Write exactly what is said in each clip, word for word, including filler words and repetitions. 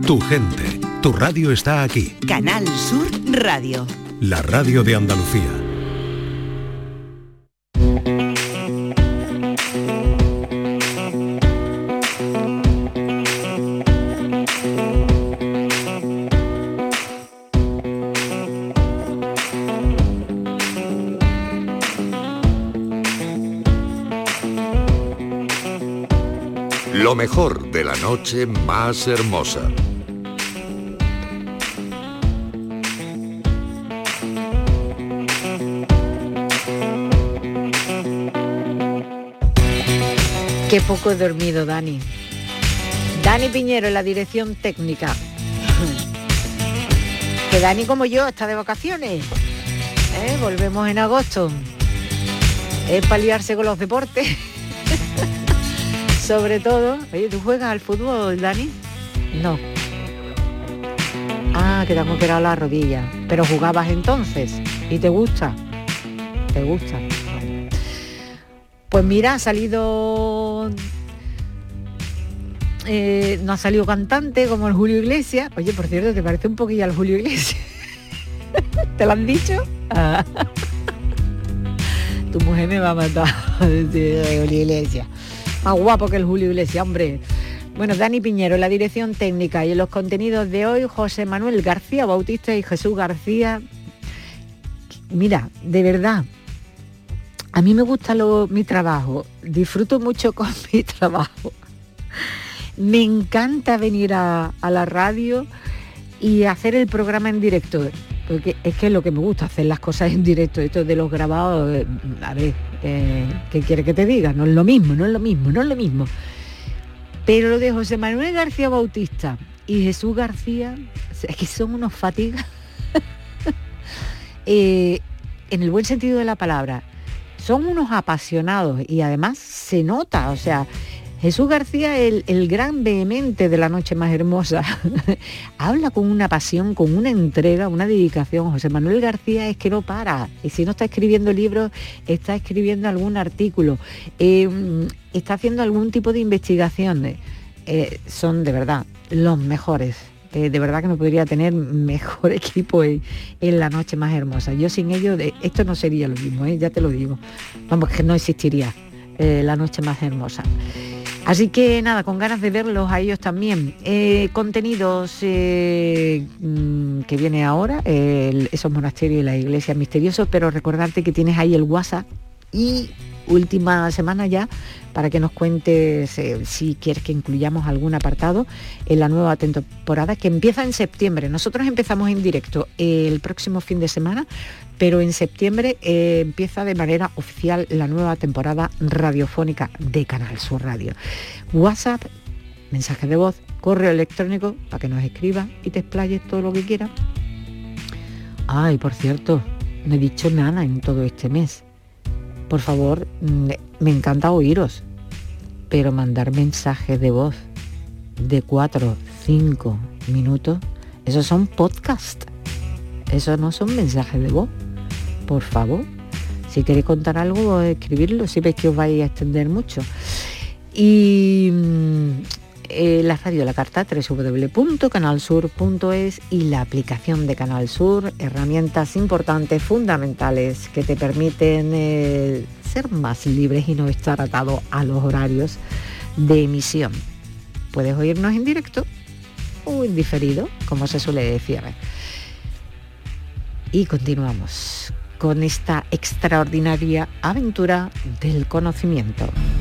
Tu gente, tu radio está aquí. Canal Sur Radio. La radio de Andalucía. Lo mejor de la noche más hermosa. Qué poco he dormido, Dani. Dani Piñero en la dirección técnica. Que Dani, como yo, está de vacaciones. ¿Eh? Volvemos en agosto. Es para liarse con los deportes. Sobre todo. Oye, ¿tú juegas al fútbol, Dani? No. Ah, que te han operado la rodilla. Pero jugabas entonces. ¿Y te gusta? ¿Te gusta? Bueno. Pues mira, ha salido... Eh, no ha salido cantante como el Julio Iglesias. Oye, por cierto, ¿te parece un poquillo al Julio Iglesias? ¿Te lo han dicho? Ah. Tu mujer me va a matar. Julio Iglesias. Más guapo que el Julio Iglesias, hombre. Bueno, Dani Piñero en la dirección técnica y en los contenidos de hoy, José Manuel García Bautista y Jesús García. Mira, de verdad, a mí me gusta lo, mi trabajo, disfruto mucho con mi trabajo. Me encanta venir a, a la radio y hacer el programa en directo, porque es que es lo que me gusta, hacer las cosas en directo. Esto de los grabados, eh, a ver, eh, ¿qué quiere que te diga? No es lo mismo, no es lo mismo, no es lo mismo. Pero lo de José Manuel García Bautista y Jesús García, es que son unos fatigas, eh, en el buen sentido de la palabra. Son unos apasionados y además se nota, o sea, Jesús García, el, el gran vehemente de La Noche Más Hermosa, habla con una pasión, con una entrega, una dedicación. José Manuel García es que no para, y si no está escribiendo libros, está escribiendo algún artículo, eh, está haciendo algún tipo de investigación. Eh, son de verdad los mejores. Eh, de verdad que no podría tener mejor equipo en, en La Noche Más Hermosa. Yo sin ellos, eh, esto no sería lo mismo, eh, ya te lo digo. Vamos, que no existiría eh, La Noche Más Hermosa. Así que nada, con ganas de verlos a ellos también. Eh, contenidos eh, que viene ahora, eh, esos monasterios y las iglesias misteriosas, pero recordarte que tienes ahí el WhatsApp y última semana ya para que nos cuentes eh, si quieres que incluyamos algún apartado en la nueva temporada que empieza en septiembre. Nosotros empezamos en directo el próximo fin de semana, pero en septiembre eh, empieza de manera oficial la nueva temporada radiofónica de Canal Sur Radio. WhatsApp, mensajes de voz, correo electrónico para que nos escribas y te explayes todo lo que quieras. Ay, por cierto, no he dicho nada en todo este mes. Por favor, me encanta oíros, pero mandar mensajes de voz de cuatro, cinco minutos, esos son podcasts, esos no son mensajes de voz. Por favor, si queréis contar algo, escribirlo, si veis que os vais a extender mucho. Y eh, la radio, la carta, doble u doble u doble u punto canal sur punto es y la aplicación de Canal Sur, herramientas importantes, fundamentales, que te permiten eh, ser más libres y no estar atado a los horarios de emisión. Puedes oírnos en directo o en diferido, como se suele decir. Y continuamos con esta extraordinaria aventura del conocimiento.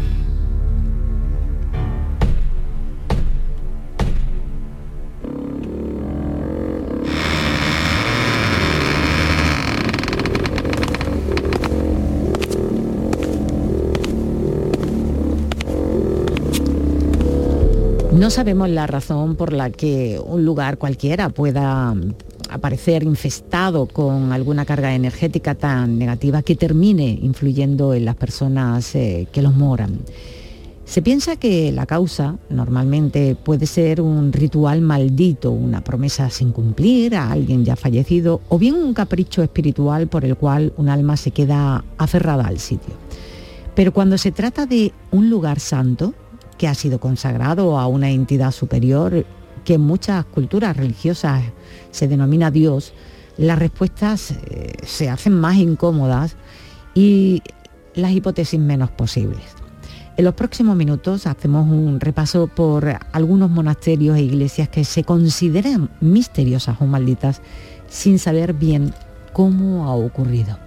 No sabemos la razón por la que un lugar cualquiera pueda aparecer infestado con alguna carga energética tan negativa que termine influyendo en las personas eh, que los moran. Se piensa que la causa normalmente puede ser un ritual maldito, una promesa sin cumplir a alguien ya fallecido, o bien un capricho espiritual por el cual un alma se queda aferrada al sitio. Pero cuando se trata de un lugar santo, que ha sido consagrado a una entidad superior, que en muchas culturas religiosas se denomina Dios, las respuestas eh, se hacen más incómodas y las hipótesis menos posibles. En los próximos minutos hacemos un repaso por algunos monasterios e iglesias que se consideran misteriosas o malditas sin saber bien cómo ha ocurrido.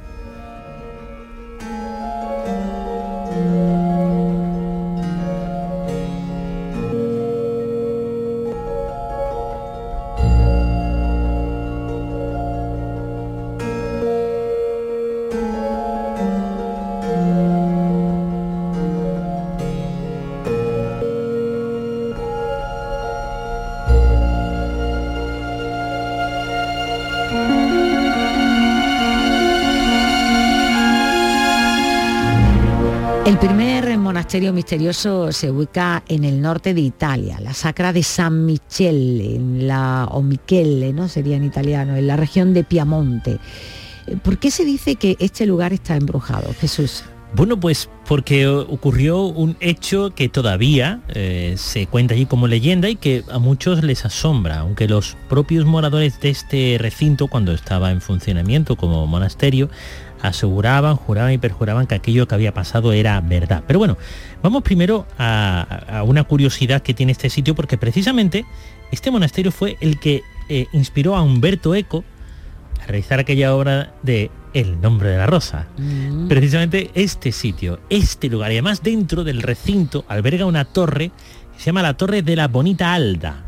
El primer monasterio misterioso se ubica en el norte de Italia, la Sacra de San Michele, en la, o Michele, ¿no? Sería en italiano, en la región de Piamonte. ¿Por qué se dice que este lugar está embrujado, Jesús? Bueno, pues porque ocurrió un hecho que todavía eh, se cuenta allí como leyenda y que a muchos les asombra, aunque los propios moradores de este recinto, cuando estaba en funcionamiento como monasterio, aseguraban, juraban y perjuraban que aquello que había pasado era verdad. Pero bueno, vamos primero a, a una curiosidad que tiene este sitio, porque precisamente este monasterio fue el que eh, inspiró a Umberto Eco a realizar aquella obra de El nombre de la rosa. Mm. Precisamente este sitio, este lugar, y además dentro del recinto alberga una torre que se llama la Torre de la Bonita Alda.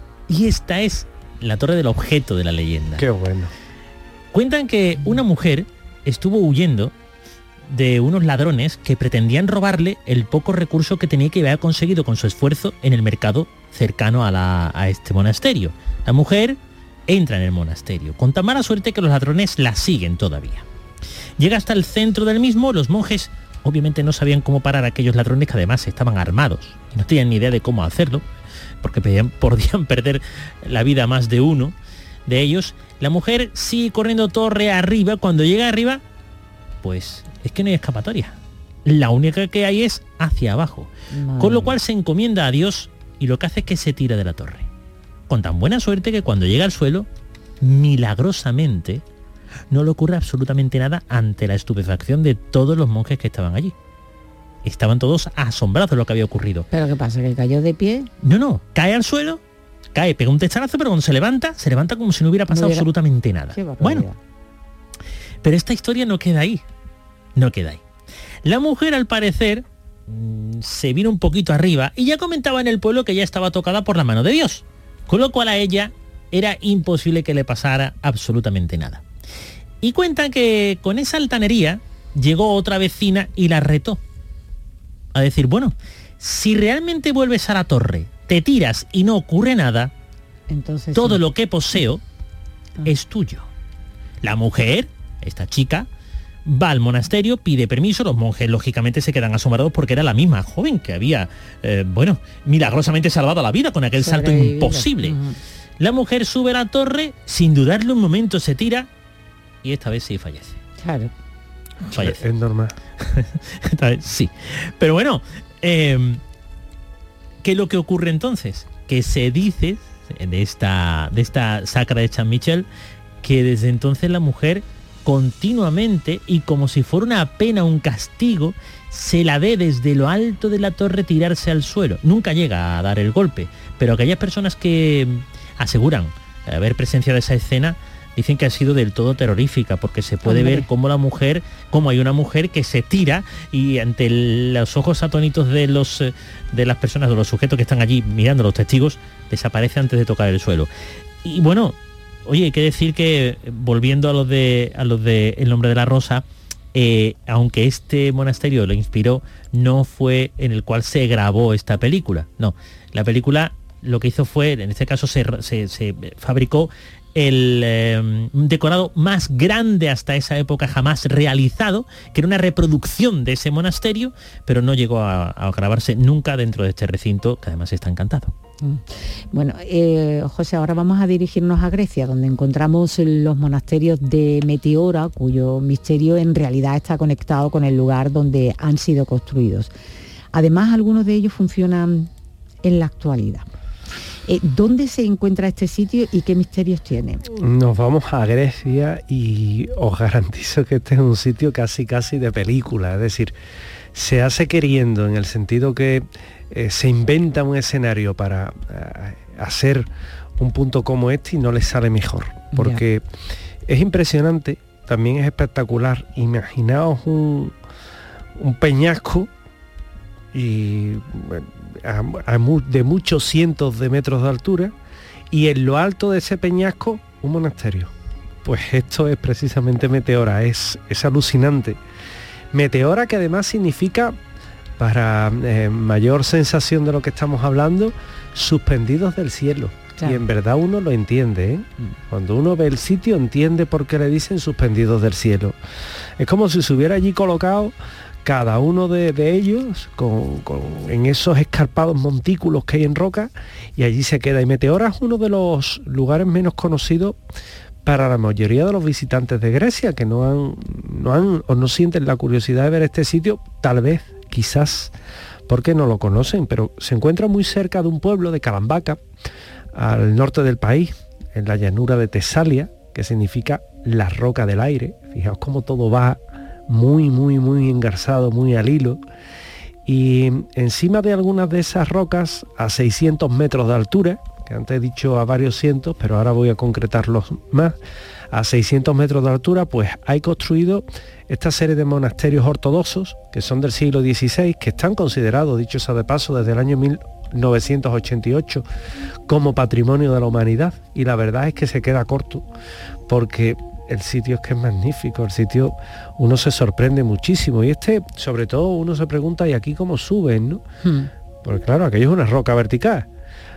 Y esta es la torre del objeto de la leyenda. Qué bueno. Cuentan que una mujer estuvo huyendo de unos ladrones que pretendían robarle el poco recurso que tenía, que había conseguido con su esfuerzo en el mercado cercano a, la, a este monasterio. La mujer entra en el monasterio, con tan mala suerte que los ladrones la siguen todavía. Llega hasta el centro del mismo, los monjes obviamente no sabían cómo parar a aquellos ladrones, que además estaban armados y no tenían ni idea de cómo hacerlo, porque podían, podían perder la vida a más de uno de ellos. La mujer sigue corriendo torre arriba. Cuando llega arriba, pues es que no hay escapatoria. La única que hay es hacia abajo. Madre. Con lo cual se encomienda a Dios y lo que hace es que se tira de la torre. Con tan buena suerte que cuando llega al suelo, milagrosamente, no le ocurre absolutamente nada ante la estupefacción de todos los monjes que estaban allí. Estaban todos asombrados de lo que había ocurrido. ¿Pero qué pasa? ¿Que cayó de pie? No, no, cae al suelo, cae, pega un testarazo, pero cuando se levanta, se levanta como si no hubiera pasado no hubiera... absolutamente nada. Bueno, pero esta historia no queda ahí, no queda ahí. La mujer, al parecer, se vino un poquito arriba y ya comentaba en el pueblo que ya estaba tocada por la mano de Dios, con lo cual a ella era imposible que le pasara absolutamente nada. Y cuentan que con esa altanería llegó otra vecina y la retó a decir, bueno, si realmente vuelves a la torre, te tiras y no ocurre nada, entonces todo sí. Lo que poseo ah. es tuyo. La mujer, esta chica, va al monasterio, pide permiso, los monjes lógicamente se quedan asombrados porque era la misma joven que había, eh, bueno, milagrosamente salvado la vida con aquel salto imposible. Uh-huh. La mujer sube a la torre, sin dudarlo un momento se tira y esta vez sí fallece. Claro. Fallece. Es normal. Esta vez sí. Pero bueno, eh, ¿qué es lo que ocurre entonces? Que se dice de esta, de esta Sacra de San Michel que desde entonces la mujer continuamente y como si fuera una pena, un castigo, se la ve desde lo alto de la torre tirarse al suelo. Nunca llega a dar el golpe, pero aquellas personas que aseguran haber presenciado esa escena dicen que ha sido del todo terrorífica, porque se puede Hombre. ver cómo la mujer, cómo hay una mujer que se tira y ante el, los ojos atónitos de los de las personas, de los sujetos que están allí mirando, los testigos, desaparece antes de tocar el suelo. Y bueno, oye, hay que decir que, volviendo a los de a los de El nombre de la rosa, eh, aunque este monasterio lo inspiró, no fue en el cual se grabó esta película. No, la película lo que hizo fue, en este caso se, se, se fabricó el eh, decorado más grande hasta esa época jamás realizado, que era una reproducción de ese monasterio, pero no llegó a, a grabarse nunca dentro de este recinto, que además está encantado. Bueno, eh, José, ahora vamos a dirigirnos a Grecia, donde encontramos los monasterios de Meteora, cuyo misterio en realidad está conectado con el lugar donde han sido construidos. Además, algunos de ellos funcionan en la actualidad. Eh, ¿Dónde se encuentra este sitio y qué misterios tiene? Nos vamos a Grecia y os garantizo que este es un sitio casi casi de película, es decir, se hace queriendo en el sentido que eh, se inventa un escenario para eh, hacer un punto como este y no les sale mejor, porque ya. Es impresionante, también es espectacular. Imaginaos un, un peñasco y a, a, de muchos cientos de metros de altura, y en lo alto de ese peñasco un monasterio. Pues esto es precisamente Meteora, es, es alucinante. Meteora, que además significa, para eh, mayor sensación de lo que estamos hablando, suspendidos del cielo. Claro. Y en verdad uno lo entiende, ¿eh? Cuando uno ve el sitio entiende por qué le dicen suspendidos del cielo. Es como si se hubiera allí colocado cada uno de, de ellos con, con, en esos escarpados montículos que hay en roca, y allí se queda. Y Meteora es uno de los lugares menos conocidos para la mayoría de los visitantes de Grecia, que no han, no han o no sienten la curiosidad de ver este sitio, tal vez, quizás, porque no lo conocen, pero se encuentra muy cerca de un pueblo de Calambaca, al norte del país, en la llanura de Tesalia, que significa la roca del aire. Fijaos cómo todo va muy, muy, muy engarzado, muy al hilo. Y encima de algunas de esas rocas, a seiscientos metros de altura, que antes he dicho a varios cientos, pero ahora voy a concretarlos más, a seiscientos metros de altura, pues hay construido esta serie de monasterios ortodoxos, que son del siglo dieciséis, que están considerados, dicho sea de paso, desde el año mil novecientos ochenta y ocho como patrimonio de la humanidad, y la verdad es que se queda corto, porque el sitio es que es magnífico, el sitio uno se sorprende muchísimo, y este, sobre todo, uno se pregunta, ¿y aquí cómo suben, no? Hmm. Porque claro, aquello es una roca vertical.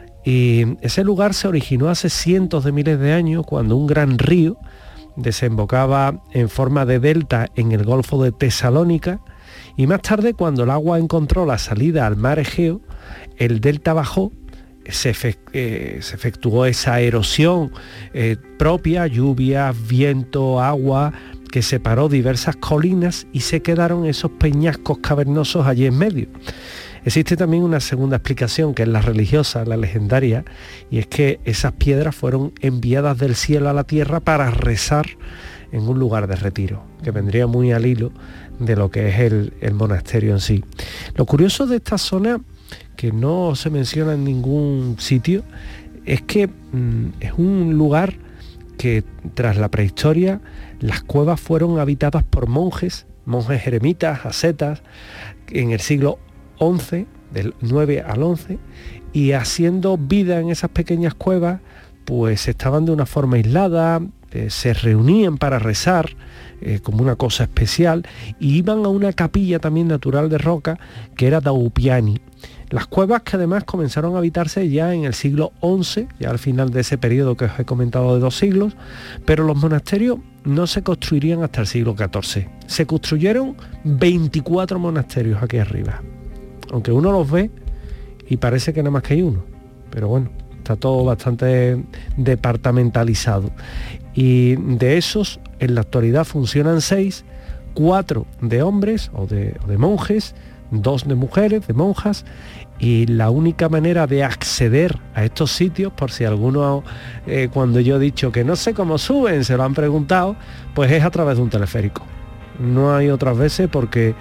Y ese lugar se originó hace cientos de miles de años, cuando un gran río desembocaba en forma de delta en el Golfo de Tesalónica, y más tarde, cuando el agua encontró la salida al mar Egeo, el delta bajó, se, efe, eh, se efectuó esa erosión eh, propia, lluvia, viento, agua, que separó diversas colinas y se quedaron esos peñascos cavernosos allí en medio. Existe también una segunda explicación, que es la religiosa, la legendaria, y es que esas piedras fueron enviadas del cielo a la tierra para rezar en un lugar de retiro, que vendría muy al hilo de lo que es el, el monasterio en sí. Lo curioso de esta zona, que no se menciona en ningún sitio, es que mmm, es un lugar que tras la prehistoria las cuevas fueron habitadas por monjes, monjes eremitas, ascetas, en el siglo once, del nueve al once, y haciendo vida en esas pequeñas cuevas, pues estaban de una forma aislada, eh, se reunían para rezar eh, como una cosa especial, y iban a una capilla también natural de roca que era Daupiani. Las cuevas, que además comenzaron a habitarse ya en el siglo once, ya al final de ese periodo que os he comentado de dos siglos, pero los monasterios no se construirían hasta el siglo catorce. Se construyeron veinticuatro monasterios aquí arriba, aunque uno los ve y parece que nada más que hay uno, pero bueno, está todo bastante departamentalizado. Y de esos, en la actualidad funcionan seis, cuatro de hombres o de, o de monjes, dos de mujeres, de monjas, y la única manera de acceder a estos sitios, por si alguno, eh, cuando yo he dicho que no sé cómo suben, se lo han preguntado, pues es a través de un teleférico. No hay otras veces, porque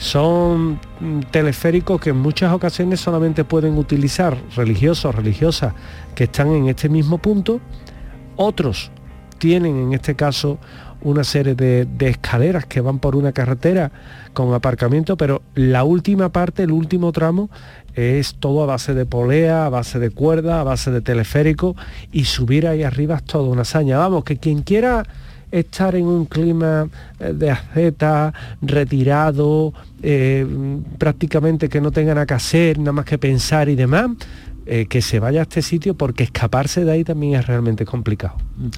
son teleféricos que en muchas ocasiones solamente pueden utilizar religiosos o religiosas que están en este mismo punto. Otros tienen, en este caso, una serie de, de escaleras que van por una carretera con aparcamiento, pero la última parte, el último tramo, es todo a base de polea, a base de cuerda, a base de teleférico, y subir ahí arriba es toda una hazaña. Vamos, que quien quiera estar en un clima de asceta, retirado, eh, prácticamente que no tenga nada que hacer, nada más que pensar y demás, eh, que se vaya a este sitio, porque escaparse de ahí también es realmente complicado.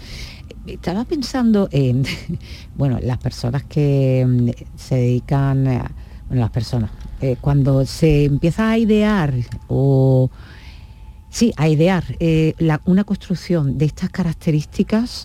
Estaba pensando en, bueno, las personas que se dedican, a, bueno, las personas, eh, cuando se empieza a idear, o sí, a idear eh, la, una construcción de estas características,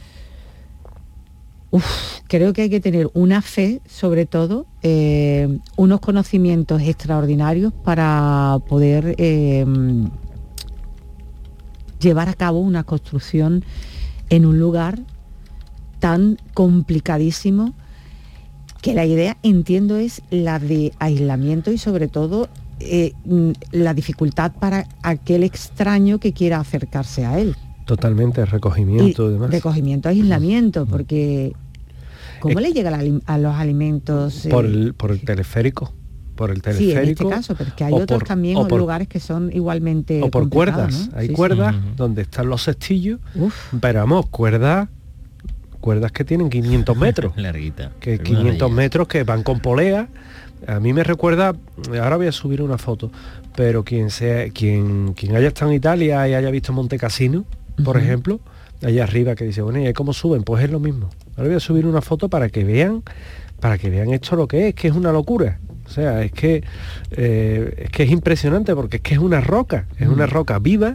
uf, creo que hay que tener una fe, sobre todo, eh, unos conocimientos extraordinarios para poder eh, llevar a cabo una construcción en un lugar tan complicadísimo, que la idea, entiendo, es la de aislamiento y sobre todo eh, la dificultad para aquel extraño que quiera acercarse a él. Totalmente, recogimiento y, y demás. Recogimiento, aislamiento, porque ¿cómo eh, le llega a los alimentos? Eh? Por, el, por el teleférico. Por el teleférico. Sí, en este caso, pero es que hay otros por, también o por, lugares que son igualmente o por cuerdas, ¿no? Hay sí, cuerdas sí. donde están los cestillos, Uf. pero vamos, cuerdas cuerdas que tienen quinientos metros. Larguita. Que quinientos metros que van con polea. A mí me recuerda, ahora voy a subir una foto, pero quien sea, quien, quien haya estado en Italia y haya visto Monte Cassino, por uh-huh. ejemplo, allá arriba, que dice, bueno, ¿y cómo suben? Pues es lo mismo. Ahora voy a subir una foto para que vean, para que vean esto lo que es, que es una locura. O sea, es que eh, es que es impresionante porque es que es una roca, es una roca viva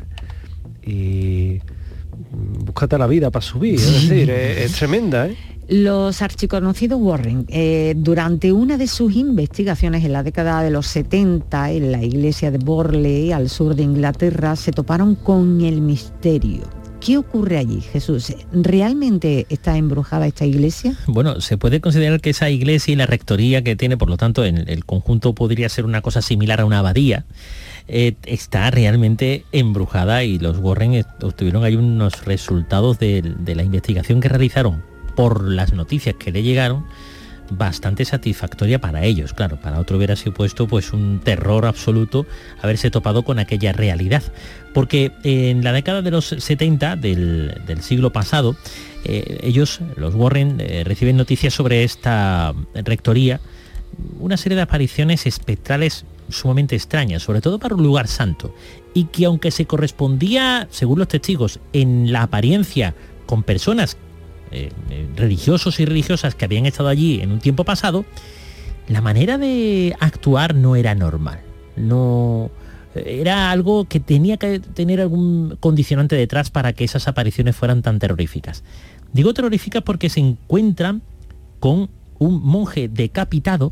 y búscate la vida para subir, es decir, es, es tremenda, ¿eh? Los archiconocidos Warren, eh, durante una de sus investigaciones en la década de los setenta, en la iglesia de Borley, al sur de Inglaterra, se toparon con el misterio. ¿Qué ocurre allí, Jesús? ¿Realmente está embrujada esta iglesia? Bueno, se puede considerar que esa iglesia y la rectoría que tiene, por lo tanto, en el conjunto podría ser una cosa similar a una abadía, eh, está realmente embrujada, y los Warren obtuvieron ahí unos resultados de, de la investigación que realizaron por las noticias que le llegaron, bastante satisfactoria para ellos. Claro, para otro hubiera sido puesto pues un terror absoluto haberse topado con aquella realidad, porque en la década de los setenta del, del siglo pasado, eh, ellos, los Warren, eh, reciben noticias sobre esta rectoría, una serie de apariciones espectrales sumamente extrañas, sobre todo para un lugar santo, y que aunque se correspondía, según los testigos, en la apariencia con personas Eh, eh, religiosos y religiosas que habían estado allí en un tiempo pasado, la manera de actuar no era normal, no era algo que tenía que tener algún condicionante detrás para que esas apariciones fueran tan terroríficas. Digo terroríficas porque se encuentran con un monje decapitado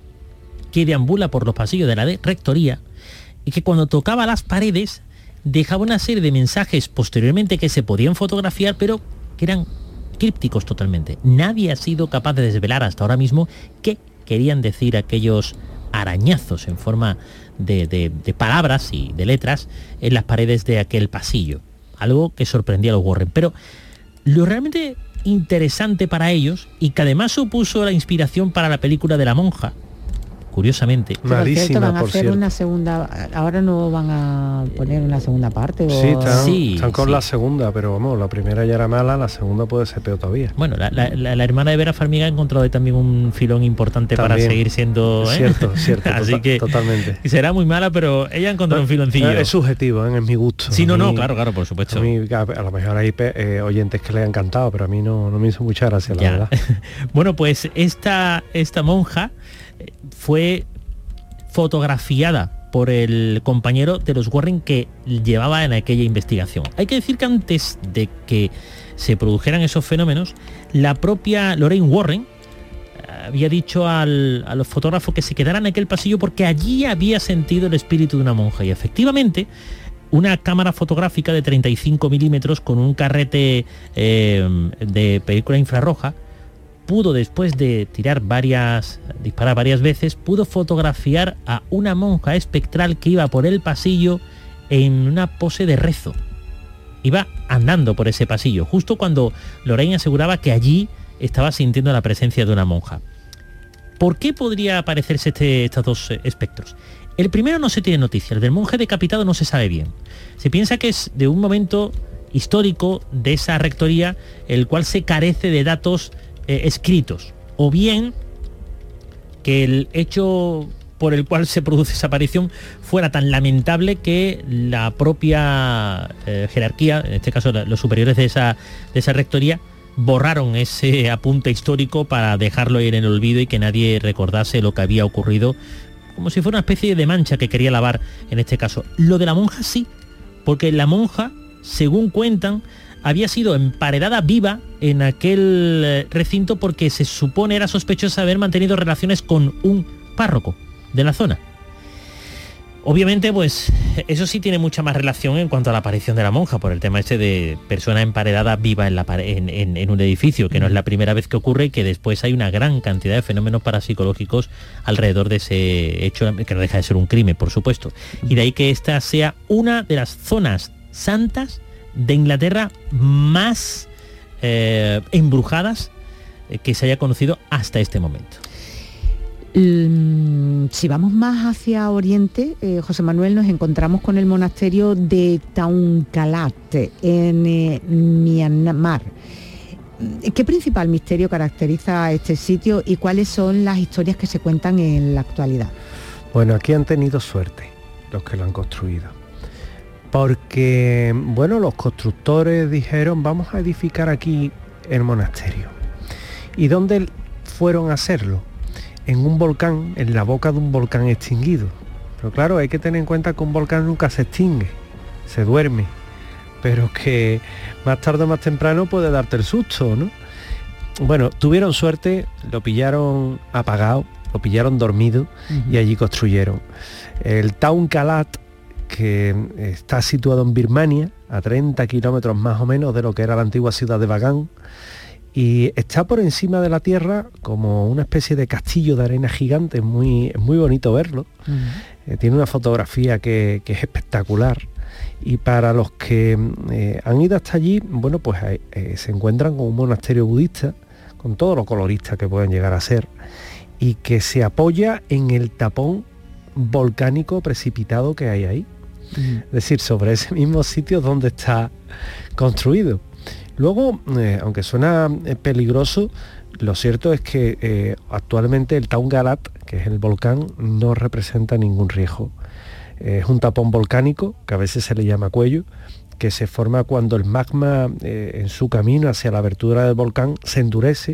que deambula por los pasillos de la rectoría y que cuando tocaba las paredes dejaba una serie de mensajes posteriormente que se podían fotografiar, pero que eran crípticos totalmente. Nadie ha sido capaz de desvelar hasta ahora mismo qué querían decir aquellos arañazos en forma de, de, de palabras y de letras en las paredes de aquel pasillo. Algo que sorprendía a los Warren. Pero lo realmente interesante para ellos, y que además supuso la inspiración para la película de La Monja, curiosamente. Malísima, van a por hacer cierto. Una segunda, ahora no van a poner una segunda parte. ¿O? Sí, están, sí, están con sí. la segunda, pero vamos, la primera ya era mala, la segunda puede ser peor todavía. Bueno, la, la, la, la hermana de Vera Farmiga ha encontrado ahí también un filón importante también, para seguir siendo... ¿eh? Cierto, cierto, Así tota- que totalmente. será muy mala, pero ella ha encontrado no, un filoncillo. Es subjetivo, ¿eh? Es mi gusto. Sí, no, a mí, no, claro, claro, por supuesto. A, mí, a, a lo mejor hay eh, oyentes que le han encantado, pero a mí no, no me hizo mucha gracia, la ya. verdad. Bueno, pues esta, esta monja fue fotografiada por el compañero de los Warren que llevaba en aquella investigación. Hay que decir que antes de que se produjeran esos fenómenos, la propia Lorraine Warren había dicho al, a los fotógrafos que se quedaran en aquel pasillo porque allí había sentido el espíritu de una monja, y efectivamente una cámara fotográfica de treinta y cinco milímetros con un carrete eh, de película infrarroja pudo, después de tirar varias, disparar varias veces, pudo fotografiar a una monja espectral que iba por el pasillo en una pose de rezo. Iba andando por ese pasillo, justo cuando Lorraine aseguraba que allí estaba sintiendo la presencia de una monja. ¿Por qué podría aparecerse este, estos dos espectros? El primero no se tiene noticia, el del monje decapitado no se sabe bien. Se piensa que es de un momento histórico de esa rectoría, el cual se carece de datos Eh, escritos, o bien que el hecho por el cual se produce esa aparición fuera tan lamentable que la propia eh, jerarquía, en este caso los superiores de esa, de esa rectoría, borraron ese apunte histórico para dejarlo ir en el olvido y que nadie recordase lo que había ocurrido, como si fuera una especie de mancha que quería lavar en este caso. Lo de la monja sí, porque la monja, según cuentan, había sido emparedada viva en aquel recinto porque se supone era sospechosa de haber mantenido relaciones con un párroco de la zona. Obviamente, pues eso sí tiene mucha más relación en cuanto a la aparición de la monja, por el tema este de persona emparedada viva en, la pare- en, en, en un edificio, que no es la primera vez que ocurre y que después hay una gran cantidad de fenómenos parapsicológicos alrededor de ese hecho, que no deja de ser un crimen, por supuesto. Y de ahí que esta sea una de las zonas santas de Inglaterra más eh, embrujadas eh, que se haya conocido hasta este momento. Si vamos más hacia Oriente, eh, José Manuel, nos encontramos con el monasterio de Taunkalat en eh, Myanmar. ¿Qué principal misterio caracteriza a este sitio y cuáles son las historias que se cuentan en la actualidad? Bueno, aquí han tenido suerte los que lo han construido, porque, bueno, los constructores dijeron, vamos a edificar aquí el monasterio. ¿Y dónde fueron a hacerlo? En un volcán, en la boca de un volcán extinguido. Pero claro, hay que tener en cuenta que un volcán nunca se extingue, se duerme, pero que más tarde o más temprano puede darte el susto, ¿no? Bueno, tuvieron suerte, lo pillaron apagado, lo pillaron dormido, uh-huh. y allí construyeron. El Taunkalat, que está situado en Birmania, a treinta kilómetros más o menos de lo que era la antigua ciudad de Bagan, y está por encima de la tierra como una especie de castillo de arena gigante. Es muy, es muy bonito verlo. Uh-huh. Eh, tiene una fotografía que, que es espectacular. Y para los que eh, han ido hasta allí, bueno, pues eh, se encuentran con un monasterio budista, con todo lo colorista que pueden llegar a ser, y que se apoya en el tapón volcánico precipitado que hay ahí. Uh-huh. Es decir, sobre ese mismo sitio donde está construido. Luego, eh, aunque suena eh, peligroso, lo cierto es que eh, actualmente el Taunkalat, que es el volcán, no representa ningún riesgo. Eh, es un tapón volcánico, que a veces se le llama cuello, que se forma cuando el magma eh, en su camino hacia la abertura del volcán se endurece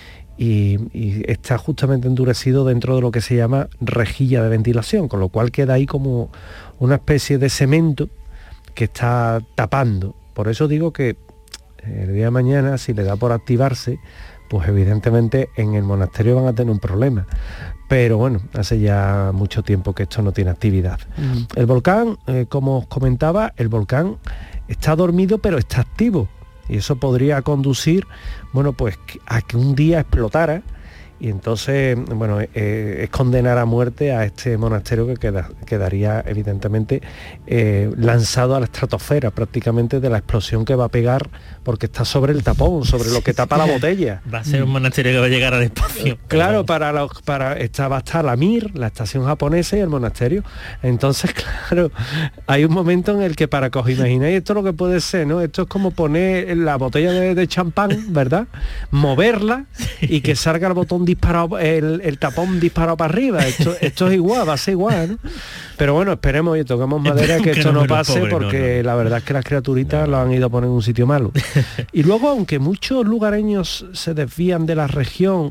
y, y está justamente endurecido dentro de lo que se llama rejilla de ventilación, con lo cual queda ahí como una especie de cemento que está tapando. Por eso digo que el día de mañana, si le da por activarse, pues evidentemente en el monasterio van a tener un problema. Pero bueno, hace ya mucho tiempo que esto no tiene actividad. Mm. El volcán, eh, como os comentaba, el volcán está dormido pero está activo. Y eso podría conducir, bueno, pues a que un día explotara. Y entonces, bueno, eh, es condenar a muerte a este monasterio que queda, quedaría evidentemente eh, lanzado a la estratosfera prácticamente de la explosión que va a pegar, porque está sobre el tapón, sobre lo que tapa la botella. Va a ser un monasterio que va a llegar al espacio. Claro, para, los, para esta va a estar la Mir, la estación japonesa y el monasterio. Entonces, claro, hay un momento en el que, para que os imagináis esto lo que puede ser, ¿no? Esto es como poner la botella de, de champán, ¿verdad? Moverla y que salga el botón disparado, el, el tapón disparado para arriba. Esto, esto es igual, va a ser igual, ¿no? Pero bueno, esperemos y toquemos madera que, que esto no, no pase, pobre, porque no, no. La verdad es que las criaturitas no. lo han ido a poner en un sitio malo. Y luego, aunque muchos lugareños se desvían de la región,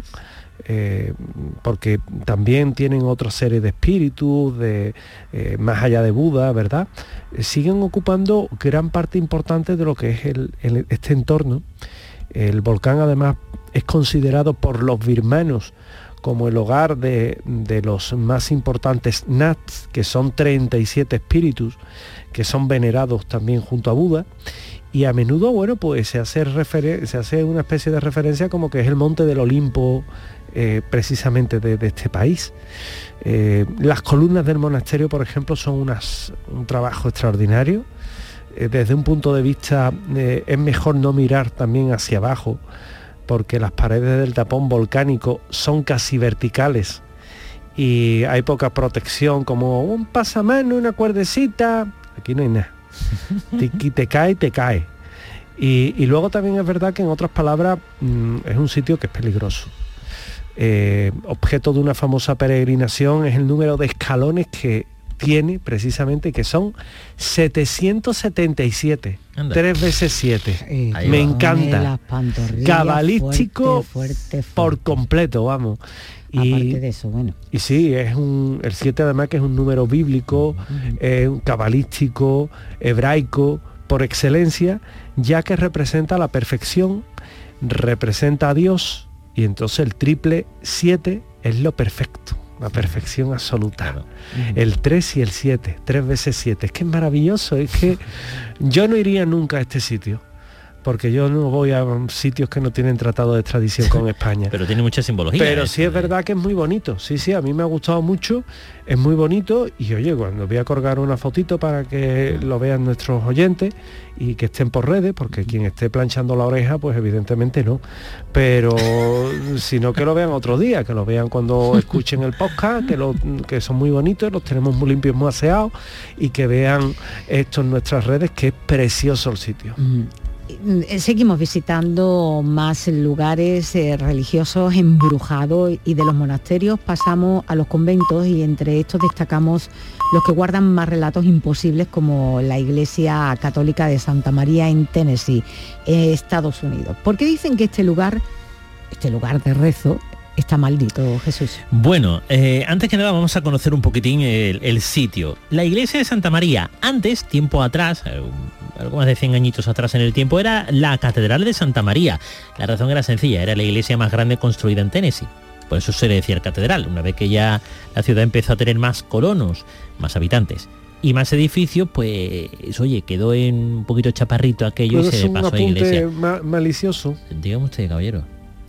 eh, porque también tienen otra serie de espíritus, de, eh, más allá de Buda, ¿verdad? Eh, siguen ocupando gran parte importante de lo que es el, el, este entorno. El volcán, además, es considerado por los birmanos como el hogar de, de los más importantes Nats, que son treinta y siete espíritus que son venerados también junto a Buda. Y a menudo, bueno, pues se hace, refer- se hace una especie de referencia como que es el monte del Olimpo, eh, precisamente de, de este país. Eh, las columnas del monasterio, por ejemplo, son unas, un trabajo extraordinario. Eh, desde un punto de vista, eh, es mejor no mirar también hacia abajo, porque las paredes del tapón volcánico son casi verticales y hay poca protección, como un pasamano, una cuerdecita. Aquí no hay nada. Te, te cae, te cae. Y, y luego también es verdad que, en otras palabras, mmm, es un sitio que es peligroso. Eh, objeto de una famosa peregrinación es el número de escalones que tiene, precisamente, que son setecientos setenta y siete. Anda. tres veces siete. Eh, Me encanta. Cabalístico fuerte, fuerte, fuerte. Por completo, vamos. Y, aparte de eso, bueno. Y sí, es un, el siete además, que es un número bíblico, uh-huh. eh, cabalístico, hebraico, por excelencia, ya que representa la perfección, representa a Dios, y entonces el triple siete es lo perfecto. la perfección absoluta. Claro. El tres y el siete, tres veces siete, es que es maravilloso, es que yo no iría nunca a este sitio, porque yo no voy a sitios que no tienen tratado de extradición con España. Pero tiene mucha simbología. Pero esto, sí es verdad que es muy bonito. Sí, sí, a mí me ha gustado mucho, es muy bonito y oye, cuando voy a colgar una fotito para que lo vean nuestros oyentes y que estén por redes, porque quien esté planchando la oreja, pues evidentemente no. Pero sino que lo vean otro día, que lo vean cuando escuchen el podcast, que, lo, que son muy bonitos, los tenemos muy limpios, muy aseados, y que vean esto en nuestras redes, que es precioso el sitio. Mm. Seguimos visitando más lugares eh, religiosos embrujados, y de los monasterios pasamos a los conventos, y entre estos destacamos los que guardan más relatos imposibles, como la Iglesia Católica de Santa María en Tennessee, eh, Estados Unidos. ¿Por qué dicen que este lugar, este lugar de rezo, está maldito, Jesús? Bueno, eh, antes que nada vamos a conocer un poquitín el, el sitio. La iglesia de Santa María, antes, tiempo atrás, eh, algo más de cien añitos atrás en el tiempo, era la Catedral de Santa María. La razón era sencilla, era la iglesia más grande construida en Tennessee. Por eso se le decía catedral. Una vez que ya la ciudad empezó a tener más colonos, más habitantes y más edificios, pues oye, quedó en un poquito chaparrito aquello y se pasó a iglesia. Ma- malicioso. Dígame usted, caballero.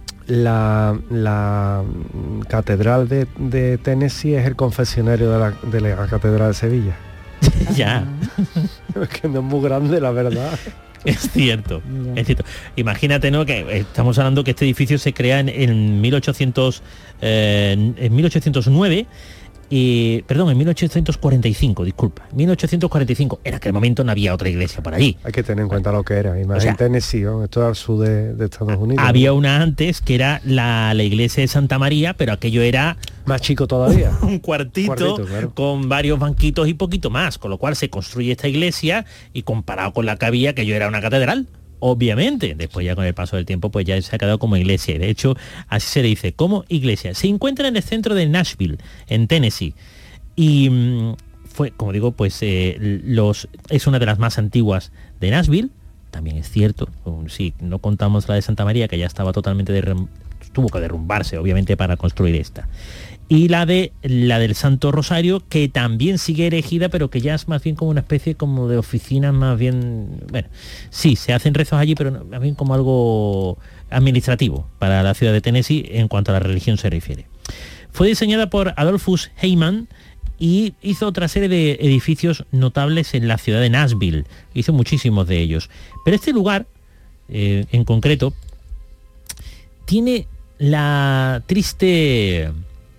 La, la catedral de, de Tennessee es el confesionario de la, de la catedral de Sevilla. Ya. Es que no es muy grande, la verdad. Es cierto, es cierto. Imagínate, ¿no?, que estamos hablando que este edificio se crea en, en mil ochocientos, eh, en mil ochocientos nueve. Y, perdón, en mil ochocientos cuarenta y cinco, disculpa, mil ochocientos cuarenta y cinco, en aquel momento no había otra iglesia por allí. Hay que tener en cuenta lo que era, y más o sea, en Tennessee, ¿no? Esto es al sur de, de Estados Unidos. Había ¿no? una antes que era la, la iglesia de Santa María, pero aquello era... Más chico todavía. Un cuartito, cuartito claro. Con varios banquitos y poquito más, con lo cual se construye esta iglesia y comparado con la que había, aquello era una catedral. Obviamente, después ya con el paso del tiempo pues ya se ha quedado como iglesia, y de hecho así se le dice, como iglesia. Se encuentra en el centro de Nashville, en Tennessee. Y fue, como digo, pues eh, los, es una de las más antiguas de Nashville. También es cierto, si no contamos la de Santa María, que ya estaba totalmente derrum- tuvo que derrumbarse, obviamente, para construir esta. Y la de la del Santo Rosario, que también sigue erigida, pero que ya es más bien como una especie como de oficina, más bien, bueno, sí, se hacen rezos allí, pero más bien como algo administrativo para la ciudad de Tennessee en cuanto a la religión se refiere. Fue diseñada por Adolphus Heyman y hizo otra serie de edificios notables en la ciudad de Nashville. Hizo muchísimos de ellos. Pero este lugar, eh, en concreto, tiene la triste...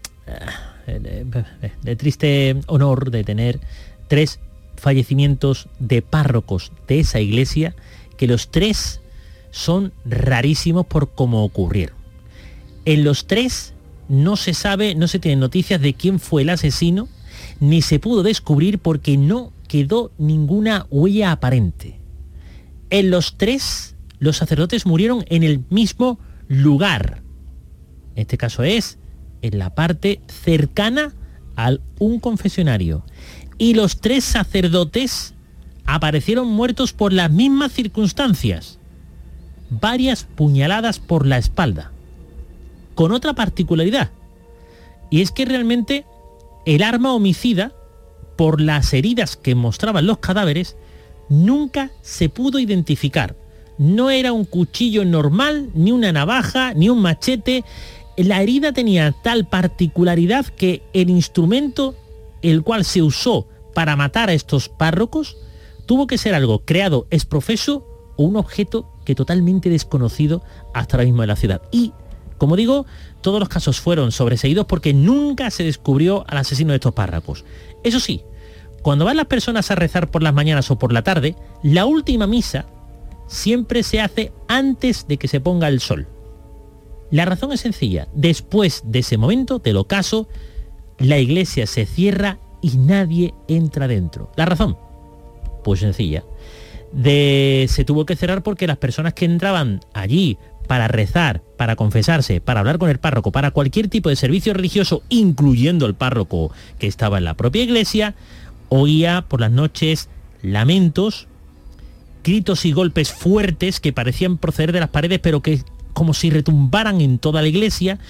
de triste honor de tener tres fallecimientos de párrocos de esa iglesia, que los tres son rarísimos por cómo ocurrieron. En los tres no se sabe, no se tienen noticias de quién fue el asesino, ni se pudo descubrir porque no quedó ninguna huella aparente. En los tres, los sacerdotes murieron en el mismo lugar. En este caso es en la parte cercana a un confesionario. Y los tres sacerdotes aparecieron muertos por las mismas circunstancias. Varias puñaladas por la espalda. Con otra particularidad. Y es que realmente el arma homicida, por las heridas que mostraban los cadáveres, nunca se pudo identificar. No era un cuchillo normal, ni una navaja, ni un machete. La herida tenía tal particularidad que el instrumento el cual se usó para matar a estos párrocos tuvo que ser algo creado ex professo o un objeto que totalmente desconocido hasta ahora mismo en la ciudad. Y, como digo, todos los casos fueron sobreseídos porque nunca se descubrió al asesino de estos párrocos. Eso sí, cuando van las personas a rezar por las mañanas o por la tarde, la última misa siempre se hace antes de que se ponga el sol. La razón es sencilla. Después de ese momento del ocaso, la iglesia se cierra y nadie entra dentro. ¿La razón? Pues sencilla. De, se tuvo que cerrar porque las personas que entraban allí para rezar, para confesarse, para hablar con el párroco, para cualquier tipo de servicio religioso, incluyendo el párroco que estaba en la propia iglesia, oía por las noches lamentos, gritos y golpes fuertes que parecían proceder de las paredes, pero que como si retumbaran en toda la iglesia,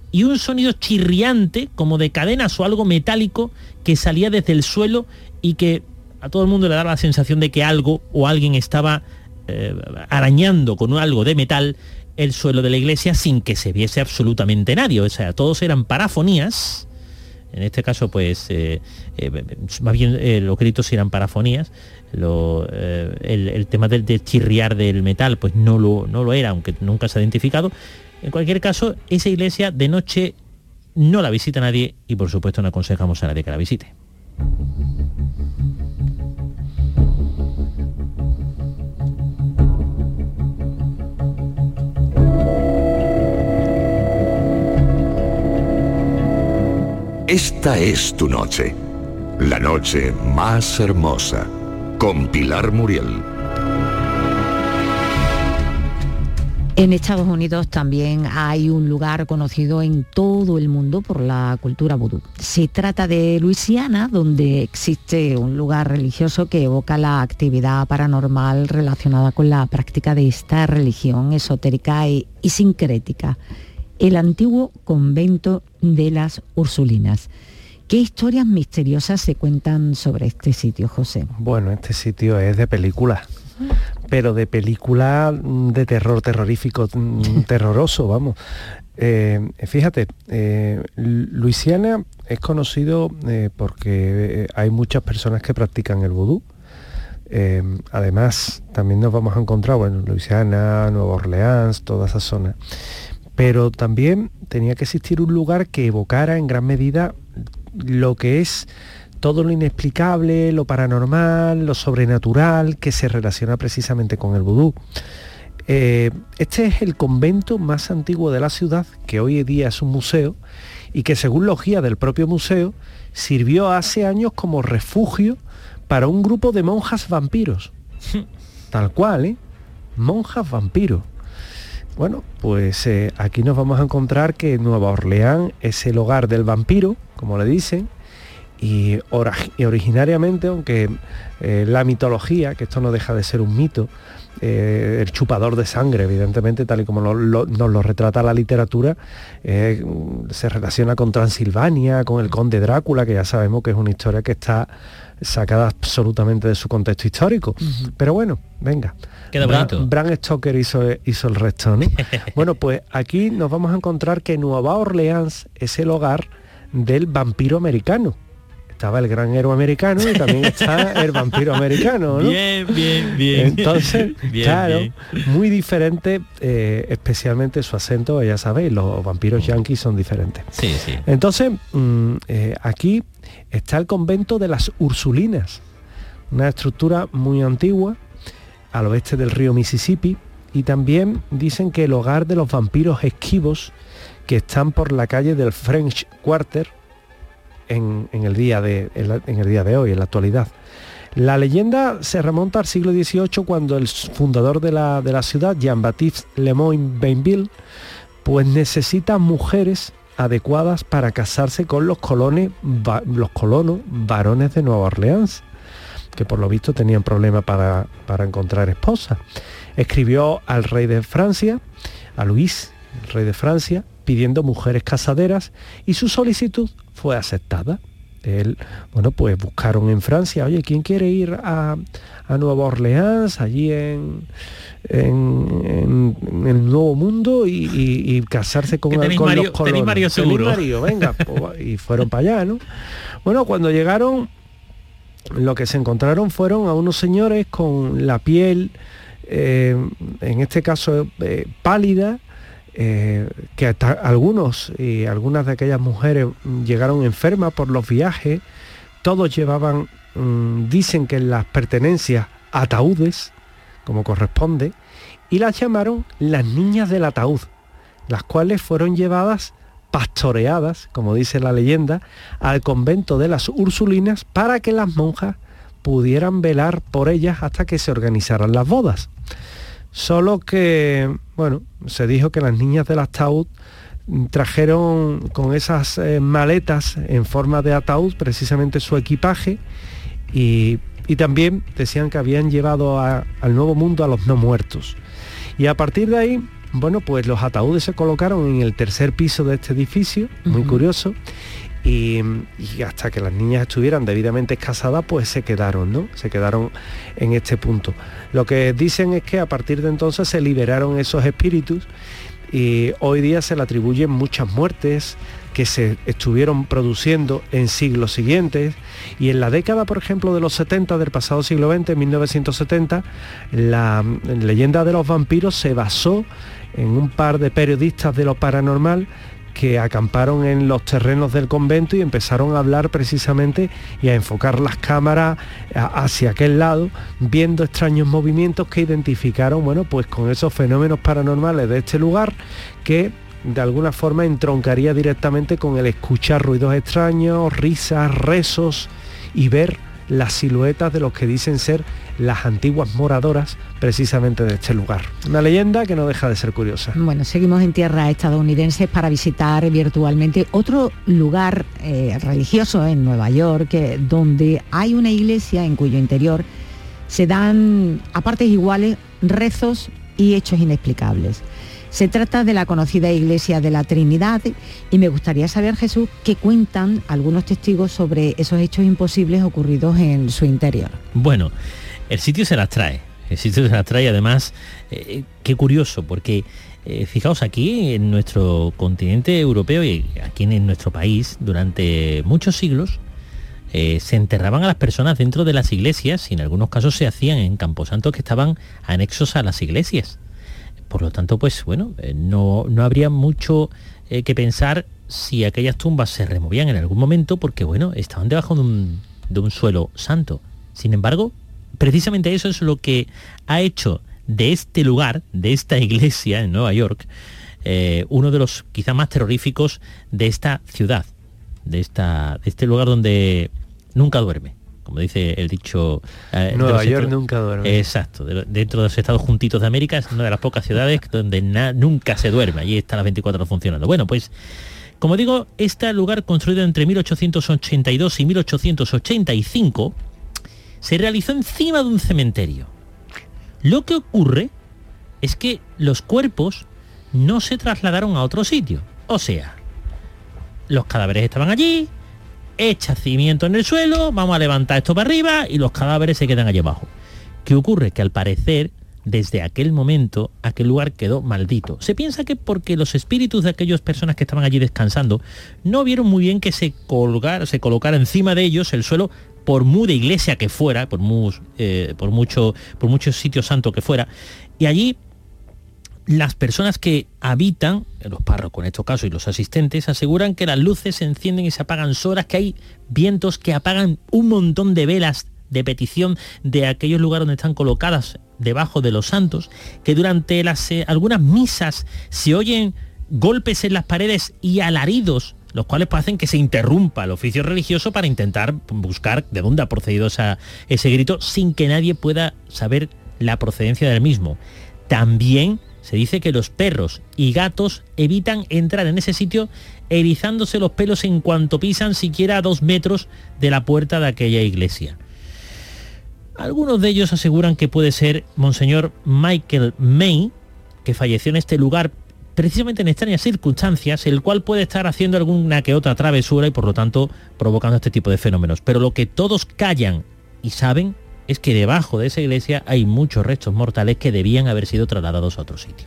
y un sonido chirriante como de cadenas o algo metálico que salía desde el suelo y que a todo el mundo le daba la sensación de que algo o alguien estaba eh, arañando con algo de metal el suelo de la iglesia sin que se viese absolutamente nadie. O sea, todos eran parafonías. En este caso, pues, eh, eh, más bien eh, los gritos eran parafonías. Lo, eh, el, el tema del, del chirriar del metal, pues no lo, no lo era, aunque nunca se ha identificado. En cualquier caso, esa iglesia de noche no la visita nadie y, por supuesto, no aconsejamos a nadie que la visite. Esta es tu noche, la noche más hermosa, con Pilar Muriel. En Estados Unidos también hay un lugar conocido en todo el mundo por la cultura vudú. Se trata de Luisiana, donde existe un lugar religioso que evoca la actividad paranormal relacionada con la práctica de esta religión esotérica y, y sincrética. El antiguo convento de las Ursulinas. ¿Qué historias misteriosas se cuentan sobre este sitio, José? Bueno, este sitio es de película, pero de película de terror terrorífico, terroroso, vamos. Eh, fíjate, eh, Luisiana es conocido eh, porque hay muchas personas que practican el vudú. Eh, además, también nos vamos a encontrar, bueno, Luisiana, Nueva Orleans, toda esa zona. Pero también tenía que existir un lugar que evocara en gran medida lo que es todo lo inexplicable, lo paranormal, lo sobrenatural, que se relaciona precisamente con el vudú. Eh, este es el convento más antiguo de la ciudad, que hoy en día es un museo, y que según los guías del propio museo, sirvió hace años como refugio para un grupo de monjas vampiros. Tal cual, ¿eh? Monjas vampiros. Bueno, pues eh, aquí nos vamos a encontrar que Nueva Orleans es el hogar del vampiro, como le dicen, y, ora- y originariamente, aunque eh, la mitología, que esto no deja de ser un mito, eh, el chupador de sangre, evidentemente, tal y como lo, lo, nos lo retrata la literatura, eh, se relaciona con Transilvania, con el conde Drácula, que ya sabemos que es una historia que está sacada absolutamente de su contexto histórico. Uh-huh. Pero bueno, venga. Queda bonito. Bram, Bram Stoker hizo, hizo el resto, ¿no? Bueno, pues aquí nos vamos a encontrar que Nueva Orleans es el hogar del vampiro americano. Estaba el gran héroe americano y también está el vampiro americano, ¿no? Bien, bien, bien. Entonces, bien, claro, bien. Muy diferente, eh, especialmente su acento, ya sabéis, los vampiros yanquis son diferentes. Sí, sí. Entonces, mmm, eh, aquí está el convento de las Ursulinas, una estructura muy antigua, al oeste del río Mississippi, y también dicen que el hogar de los vampiros esquivos que están por la calle del French Quarter en, en, el, día de, en, la, en el día de hoy, en la actualidad. La leyenda se remonta al siglo dieciocho, cuando el fundador de la, de la ciudad, Jean-Baptiste Lemoyne Bainville, pues necesita mujeres adecuadas para casarse con los, colones, va, los colonos varones de Nueva Orleans, que por lo visto tenían problemas para, para encontrar esposa. Escribió al rey de Francia, a Luis, el rey de Francia, pidiendo mujeres casaderas, y su solicitud fue aceptada. Él, bueno, pues buscaron en Francia, oye, ¿quién quiere ir a, a Nueva Orleans, allí en, en, en, en el Nuevo Mundo, y, y, y casarse con, el, con Mario, los colonos? Tenéis Mario seguro. ¿Tenéis Mario? Venga, pues, y fueron para allá, ¿no? Bueno, cuando llegaron, lo que se encontraron fueron a unos señores con la piel, eh, en este caso eh, pálida, eh, que hasta algunos y algunas de aquellas mujeres llegaron enfermas por los viajes. Todos llevaban, mmm, dicen que en las pertenencias, ataúdes, como corresponde, y las llamaron las niñas del ataúd, las cuales fueron llevadas pastoreadas, como dice la leyenda, al convento de las Ursulinas para que las monjas pudieran velar por ellas hasta que se organizaran las bodas. Solo que, bueno, se dijo que las niñas del ataúd trajeron con esas eh, maletas en forma de ataúd precisamente su equipaje, y, y también decían que habían llevado a, al Nuevo Mundo a los no muertos. Y a partir de ahí bueno, pues los ataúdes se colocaron en el tercer piso de este edificio, muy uh-huh. curioso, y, y hasta que las niñas estuvieran debidamente casadas, pues se quedaron, ¿no? Se quedaron en este punto. Lo que dicen es que a partir de entonces se liberaron esos espíritus y hoy día se le atribuyen muchas muertes que se estuvieron produciendo en siglos siguientes, y en la década, por ejemplo, de los setenta del pasado siglo veinte, mil novecientos setenta, la leyenda de los vampiros se basó en un par de periodistas de lo paranormal que acamparon en los terrenos del convento y empezaron a hablar precisamente y a enfocar las cámaras hacia aquel lado, viendo extraños movimientos que identificaron, bueno, pues con esos fenómenos paranormales de este lugar, que de alguna forma entroncaría directamente con el escuchar ruidos extraños, risas, rezos y ver las siluetas de los que dicen ser las antiguas moradoras precisamente de este lugar. Una leyenda que no deja de ser curiosa. Bueno, seguimos en tierras estadounidenses para visitar virtualmente otro lugar eh, religioso en Nueva York, eh, donde hay una iglesia en cuyo interior se dan a partes iguales rezos y hechos inexplicables. Se trata de la conocida Iglesia de la Trinidad y me gustaría saber, Jesús, qué cuentan algunos testigos sobre esos hechos imposibles ocurridos en su interior. Bueno, el sitio se las trae, el sitio se las trae además, eh, qué curioso, porque eh, fijaos, aquí en nuestro continente europeo y aquí en nuestro país, durante muchos siglos, eh, se enterraban a las personas dentro de las iglesias y en algunos casos se hacían en camposantos que estaban anexos a las iglesias. Por lo tanto, pues bueno, eh, no, no habría mucho eh, que pensar si aquellas tumbas se removían en algún momento, porque bueno, estaban debajo de un, de un suelo santo. Sin embargo, precisamente eso es lo que ha hecho de este lugar, de esta iglesia en Nueva York, eh, uno de los quizá más terroríficos de esta ciudad, de, esta, de este lugar donde nunca duerme. Como dice el dicho... Eh, Nueva York estados, nunca duerme. Exacto. De, dentro de los Estados Juntitos de América es una de las pocas ciudades donde na, nunca se duerme. Allí está las veinticuatro horas funcionando. Bueno, pues, como digo, este lugar construido entre mil ochocientos ochenta y dos y mil ochocientos ochenta y cinco se realizó encima de un cementerio. Lo que ocurre es que los cuerpos no se trasladaron a otro sitio. O sea, los cadáveres estaban allí, echa cimiento en el suelo, vamos a levantar esto para arriba y los cadáveres se quedan allí abajo. ¿Qué ocurre? Que al parecer, desde aquel momento, aquel lugar quedó maldito. Se piensa que porque los espíritus de aquellas personas que estaban allí descansando no vieron muy bien que se colgara, se colocara encima de ellos el suelo, por muy de iglesia que fuera, por, muy, eh, por, mucho, por mucho sitio santo que fuera, y allí las personas que habitan, los párrocos en estos casos y los asistentes, aseguran que las luces se encienden y se apagan solas, que hay vientos que apagan un montón de velas de petición de aquellos lugares donde están colocadas debajo de los santos, que durante las, eh, algunas misas se oyen golpes en las paredes y alaridos, los cuales hacen que se interrumpa el oficio religioso para intentar buscar de dónde ha procedido esa, ese grito, sin que nadie pueda saber la procedencia del mismo. También se dice que los perros y gatos evitan entrar en ese sitio erizándose los pelos en cuanto pisan siquiera a dos metros de la puerta de aquella iglesia. Algunos de ellos aseguran que puede ser Monseñor Michael May, que falleció en este lugar precisamente en extrañas circunstancias, el cual puede estar haciendo alguna que otra travesura y por lo tanto provocando este tipo de fenómenos. Pero lo que todos callan y saben es que debajo de esa iglesia hay muchos restos mortales que debían haber sido trasladados a otro sitio.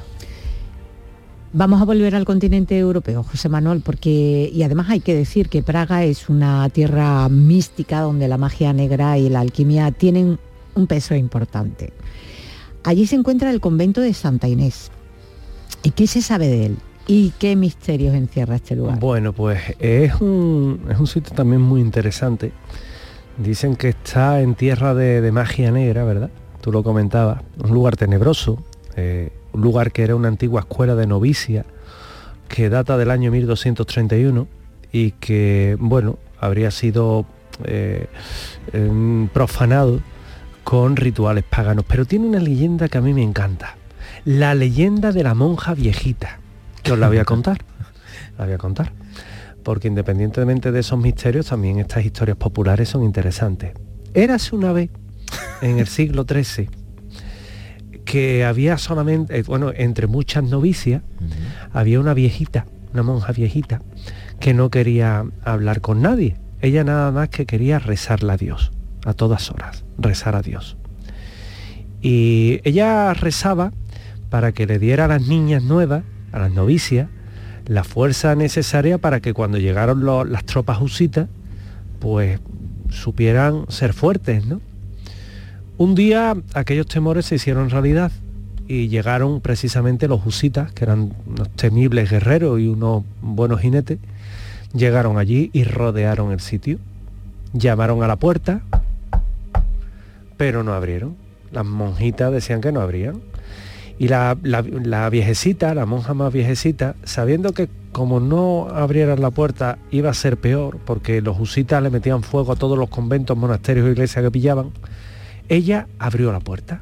Vamos a volver al continente europeo, José Manuel, porque, y además hay que decir que Praga es una tierra mística donde la magia negra y la alquimia tienen un peso importante. Allí se encuentra el convento de Santa Inés. ¿Y qué se sabe de él? ¿Y qué misterios encierra este lugar? Bueno, pues es un, es un sitio también muy interesante. Dicen que está en tierra de, de magia negra, ¿verdad? Tú lo comentabas. Un lugar tenebroso, eh, un lugar que era una antigua escuela de novicia, que data del año mil doscientos treinta y uno y que, bueno, habría sido eh, eh, profanado con rituales paganos. Pero tiene una leyenda que a mí me encanta. La leyenda de la monja viejita, que os la voy a contar. La voy a contar. Porque independientemente de esos misterios, también estas historias populares son interesantes. Érase una vez, en el siglo trece, que había solamente, eh, bueno, entre muchas novicias, uh-huh. había una viejita, una monja viejita, que no quería hablar con nadie. Ella nada más que quería rezarle a Dios, a todas horas, rezar a Dios. Y ella rezaba para que le diera a las niñas nuevas, a las novicias, la fuerza necesaria para que cuando llegaron los, las tropas husitas, pues supieran ser fuertes, ¿no? Un día aquellos temores se hicieron realidad y llegaron precisamente los husitas, que eran unos temibles guerreros y unos buenos jinetes, llegaron allí y rodearon el sitio. Llamaron a la puerta, pero no abrieron. Las monjitas decían que no abrían. Y la, la, la viejecita, la monja más viejecita, sabiendo que como no abrieran la puerta iba a ser peor, porque los husitas le metían fuego a todos los conventos, monasterios e iglesias que pillaban, ella abrió la puerta.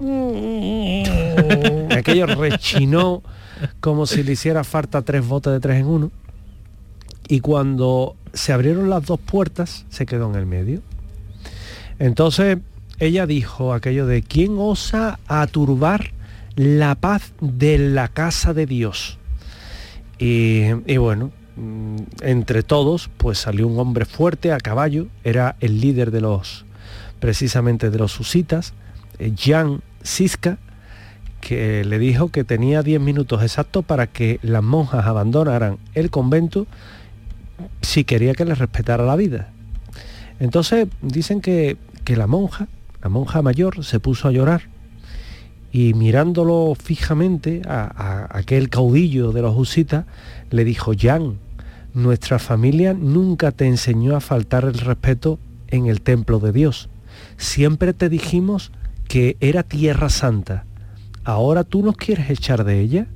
Aquello rechinó como si le hiciera falta tres botes de tres en uno. Y cuando se abrieron las dos puertas, se quedó en el medio. Entonces ella dijo aquello de: ¿quién osa aturbar la paz de la casa de Dios? Y, y bueno, entre todos pues salió un hombre fuerte a caballo, era el líder de los, precisamente de los husitas, Jan Žižka, que le dijo que tenía diez minutos exactos para que las monjas abandonaran el convento si quería que les respetara la vida. Entonces dicen que, que la monja, la monja mayor, se puso a llorar y mirándolo fijamente a, a aquel caudillo de los husitas, le dijo: Jan, nuestra familia nunca te enseñó a faltar el respeto en el templo de Dios. Siempre te dijimos que era tierra santa. ¿Ahora tú nos quieres echar de ella?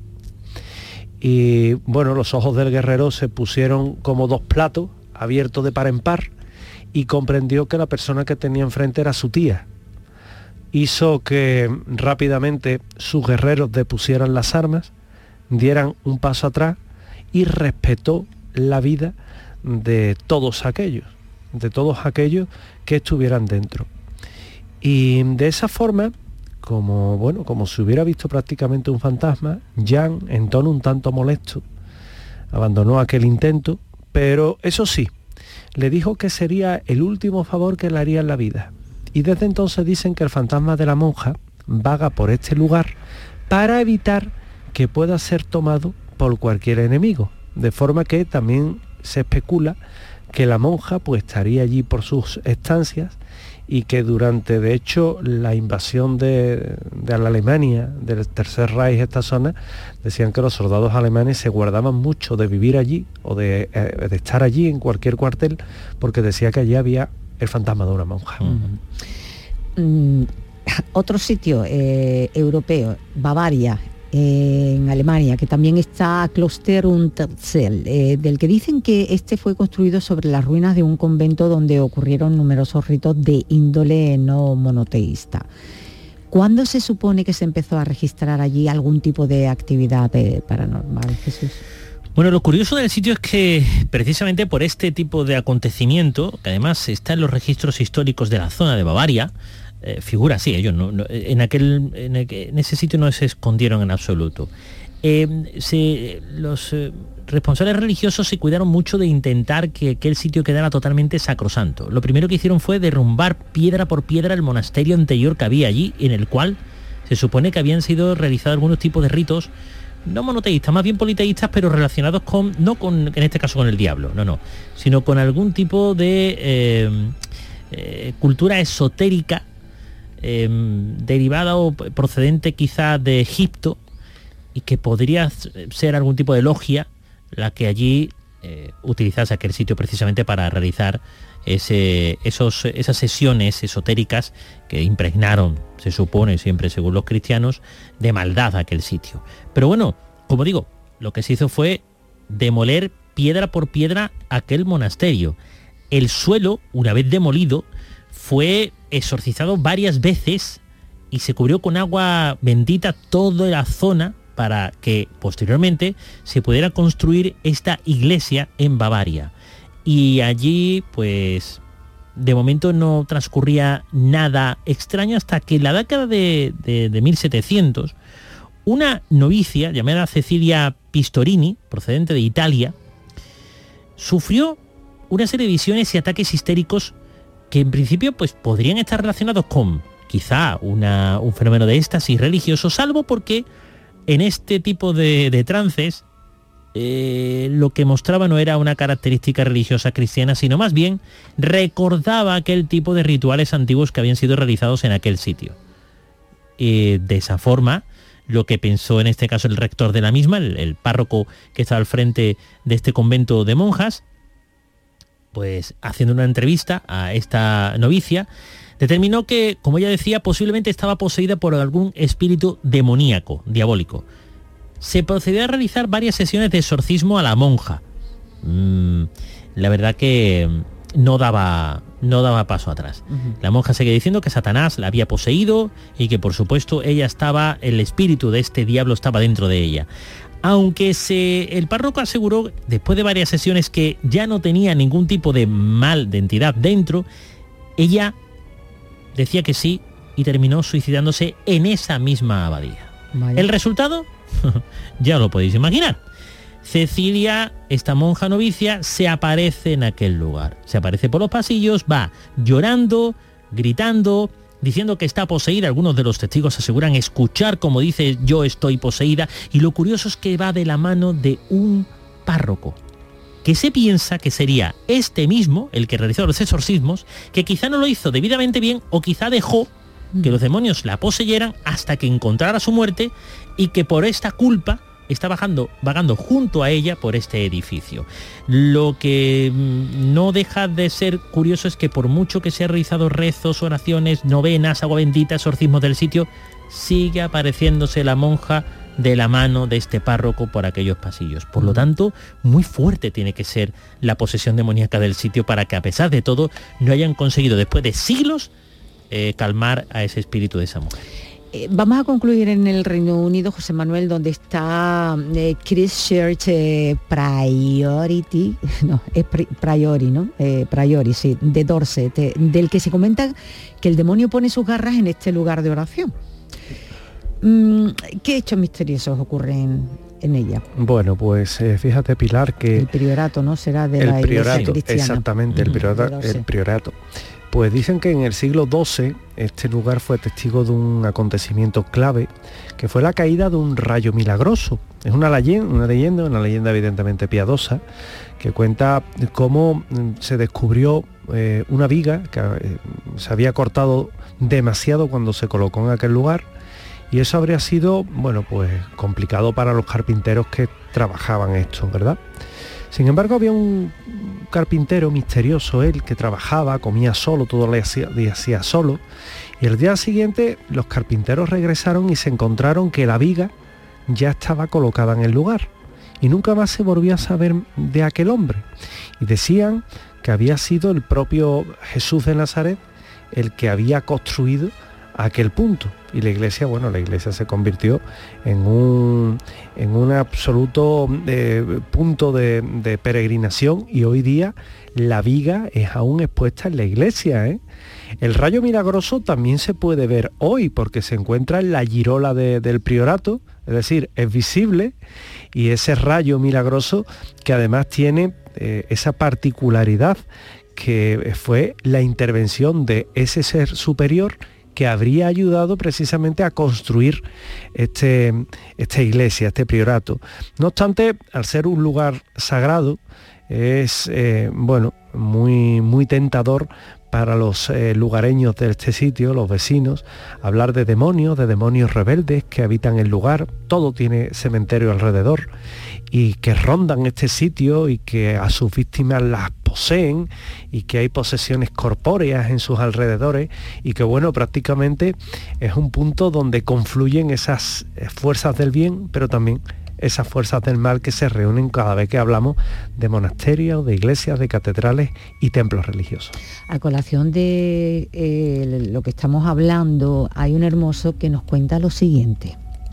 Y bueno, los ojos del guerrero se pusieron como dos platos, abiertos de par en par, y comprendió que la persona que tenía enfrente era su tía. Hizo que rápidamente sus guerreros depusieran las armas, dieran un paso atrás y respetó la vida de todos aquellos, de todos aquellos que estuvieran dentro. Y de esa forma, como bueno, como si hubiera visto prácticamente un fantasma, Jan, en tono un tanto molesto, abandonó aquel intento, pero eso sí, le dijo que sería el último favor que le haría en la vida. Y desde entonces dicen que el fantasma de la monja vaga por este lugar para evitar que pueda ser tomado por cualquier enemigo, de forma que también se especula que la monja pues estaría allí por sus estancias y que durante, de hecho, la invasión de, de la Alemania, del Tercer Reich, esta zona, decían que los soldados alemanes se guardaban mucho de vivir allí o de, eh, de estar allí en cualquier cuartel, porque decía que allí había el fantasma de una monja. Mm. Mm, otro sitio eh, europeo, Bavaria, eh, en Alemania, que también está Kloster Unterzell, eh, del que dicen que este fue construido sobre las ruinas de un convento donde ocurrieron numerosos ritos de índole no monoteísta. ¿Cuándo se supone que se empezó a registrar allí algún tipo de actividad eh, paranormal, Jesús? Bueno, lo curioso del sitio es que precisamente por este tipo de acontecimiento, que además está en los registros históricos de la zona de Bavaria, eh, figura así, ellos no, no, en, aquel, en, el, en ese sitio no se escondieron en absoluto. Eh, se, los eh, responsables religiosos se cuidaron mucho de intentar que aquel sitio quedara totalmente sacrosanto. Lo primero que hicieron fue derrumbar piedra por piedra el monasterio anterior que había allí, en el cual se supone que habían sido realizados algunos tipos de ritos no monoteístas, más bien politeístas, pero relacionados con, no con, en este caso con el diablo, no, no, sino con algún tipo de eh, eh, cultura esotérica eh, derivada o procedente quizá de Egipto, y que podría ser algún tipo de logia la que allí eh, utilizase aquel sitio precisamente para realizar ese, esos, esas sesiones esotéricas que impregnaron, se supone siempre según los cristianos, de maldad aquel sitio. Pero bueno, como digo, lo que se hizo fue demoler piedra por piedra aquel monasterio. El suelo, una vez demolido, fue exorcizado varias veces y se cubrió con agua bendita toda la zona para que posteriormente se pudiera construir esta iglesia en Bavaria. Y allí, pues, de momento no transcurría nada extraño hasta que en la década de, de, de mil setecientos, una novicia llamada Cecilia Pistorini, procedente de Italia, sufrió una serie de visiones y ataques histéricos que en principio pues, podrían estar relacionados con quizá una, un fenómeno de éxtasis religioso, salvo porque en este tipo de, de trances eh, lo que mostraba no era una característica religiosa cristiana, sino más bien recordaba aquel tipo de rituales antiguos que habían sido realizados en aquel sitio. Eh, de esa forma, lo que pensó en este caso el rector de la misma, el, el párroco que estaba al frente de este convento de monjas, pues haciendo una entrevista a esta novicia, determinó que, como ella decía, posiblemente estaba poseída por algún espíritu demoníaco, diabólico. Se procedió a realizar varias sesiones de exorcismo a la monja. Mm, la verdad que no daba, no daba paso atrás. Uh-huh. La monja seguía diciendo que Satanás la había poseído y que, por supuesto, ella estaba, el espíritu de este diablo estaba dentro de ella. Aunque se, el párroco aseguró, después de varias sesiones, que ya no tenía ningún tipo de mal de entidad dentro, ella decía que sí y terminó suicidándose en esa misma abadía. Vaya. ¿El resultado? Ya lo podéis imaginar. Cecilia, esta monja novicia, se aparece en aquel lugar. Se aparece por los pasillos, va llorando, gritando, diciendo que está poseída. Algunos de los testigos aseguran escuchar como dice yo estoy poseída. Y lo curioso es que va de la mano de un párroco, que se piensa que sería este mismo, el que realizó los exorcismos, que quizá no lo hizo debidamente bien o quizá dejó que los demonios la poseyeran hasta que encontrara su muerte y que por esta culpa está bajando, vagando junto a ella por este edificio. Lo que no deja de ser curioso es que por mucho que se han realizado rezos, oraciones, novenas, agua bendita, exorcismos del sitio, sigue apareciéndose la monja de la mano de este párroco por aquellos pasillos. Por lo tanto, muy fuerte tiene que ser la posesión demoníaca del sitio para que, a pesar de todo, no hayan conseguido después de siglos eh, calmar a ese espíritu de esa mujer. Eh, vamos a concluir en el Reino Unido, José Manuel, donde está eh, Christchurch eh, Priority, no, es pri, Priori, ¿no? Eh, Priori, sí, de Dorset, eh, del que se comenta que el demonio pone sus garras en este lugar de oración. ¿Qué hechos misteriosos ocurren en ella? Bueno, pues eh, fíjate, Pilar, que... El priorato, ¿no? Será de el la priorato, Iglesia cristiana. Exactamente, el priorato, el priorato. Pues dicen que en el siglo doce este lugar fue testigo de un acontecimiento clave, que fue la caída de un rayo milagroso. Es una leyenda, una leyenda, una leyenda evidentemente piadosa, que cuenta cómo se descubrió eh, una viga que eh, se había cortado demasiado cuando se colocó en aquel lugar. Y eso habría sido, bueno, pues complicado para los carpinteros que trabajaban esto, ¿verdad? Sin embargo, había un carpintero misterioso, él, que trabajaba, comía solo, todo lo hacía, hacía solo. Y el día siguiente los carpinteros regresaron y se encontraron que la viga ya estaba colocada en el lugar. Y nunca más se volvió a saber de aquel hombre. Y decían que había sido el propio Jesús de Nazaret el que había construido aquel punto. Y la iglesia, bueno, la iglesia se convirtió en un, en un absoluto eh, punto de, de peregrinación, y hoy día la viga es aún expuesta en la iglesia, ¿eh? El rayo milagroso también se puede ver hoy porque se encuentra en la girola de, del priorato, es decir, es visible, y ese rayo milagroso que además tiene eh, esa particularidad que fue la intervención de ese ser superior que habría ayudado precisamente a construir este, esta iglesia, este priorato. No obstante, al ser un lugar sagrado, es eh, bueno, muy, muy tentador para los eh, lugareños de este sitio, los vecinos, hablar de demonios, de demonios rebeldes que habitan el lugar. Todo tiene cementerio alrededor y que rondan este sitio y que a sus víctimas las poseen, y que hay posesiones corpóreas en sus alrededores, y que bueno, prácticamente es un punto donde confluyen esas fuerzas del bien, pero también esas fuerzas del mal que se reúnen cada vez que hablamos de monasterios, de iglesias, de catedrales y templos religiosos. A colación de eh, lo que estamos hablando, hay un hermoso que nos cuenta lo siguiente.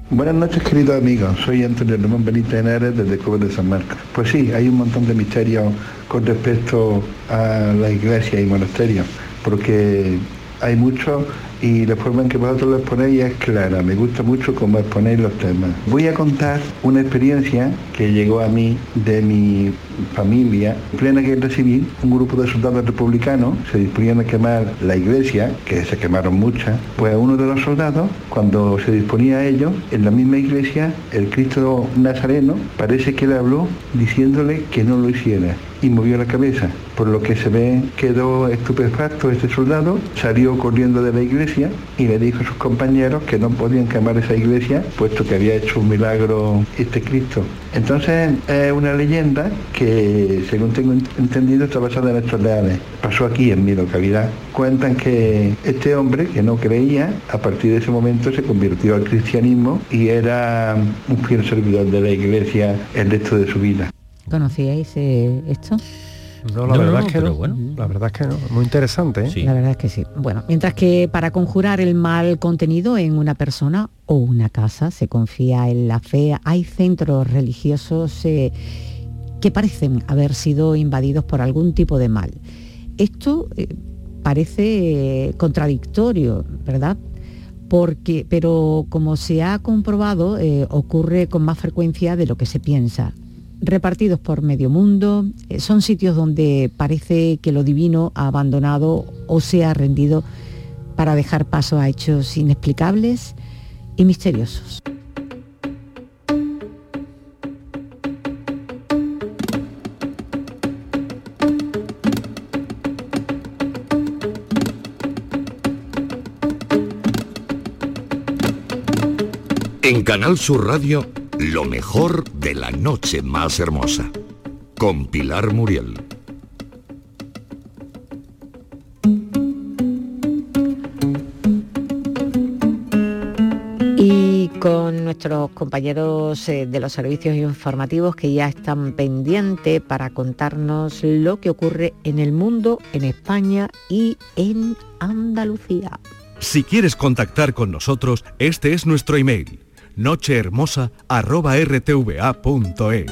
Buenas noches, queridos amigos. Soy Antonio Ramón Benítez Henares desde Cobos de San Marcos. Pues sí, hay un montón de misterios con respecto a la iglesia y monasterios, porque hay muchos y la forma en que vosotros lo exponéis es clara. Me gusta mucho cómo exponéis los temas. Voy a contar una experiencia que llegó a mí de mi familia. En plena guerra civil, un grupo de soldados republicanos se disponían a quemar la iglesia, que se quemaron muchas. Pues uno de los soldados, cuando se disponía a ello, en la misma iglesia, el Cristo Nazareno, parece que le habló diciéndole que no lo hiciera, y movió la cabeza, por lo que se ve quedó estupefacto este soldado, salió corriendo de la iglesia y le dijo a sus compañeros que no podían quemar esa iglesia, puesto que había hecho un milagro este Cristo. Entonces es una leyenda que, según tengo entendido, está basada en hechos reales. Pasó aquí en mi localidad. Cuentan que este hombre, que no creía, a partir de ese momento se convirtió al cristianismo y era un fiel servidor de la iglesia el resto de su vida. ¿Conocíais eh, esto? No, la No, verdad no, es que pero no. bueno. La verdad es que no. Muy interesante, ¿eh? Sí. La verdad es que sí. Bueno, mientras que para conjurar el mal contenido en una persona o una casa se confía en la fe, hay centros religiosos eh, que parecen haber sido invadidos por algún tipo de mal. Esto eh, parece eh, contradictorio, ¿verdad? Porque, pero como se ha comprobado, eh, ocurre con más frecuencia de lo que se piensa. Repartidos por medio mundo, eh, son sitios donde parece que lo divino ha abandonado o se ha rendido para dejar paso a hechos inexplicables y misteriosos. En Canal Sur Radio, lo mejor de la noche más hermosa. Con Pilar Muriel. Y con nuestros compañeros eh, de los servicios informativos que ya están pendientes para contarnos lo que ocurre en el mundo, en España y en Andalucía. Si quieres contactar con nosotros, este es nuestro email: nochehermosa arroba r t v a punto es.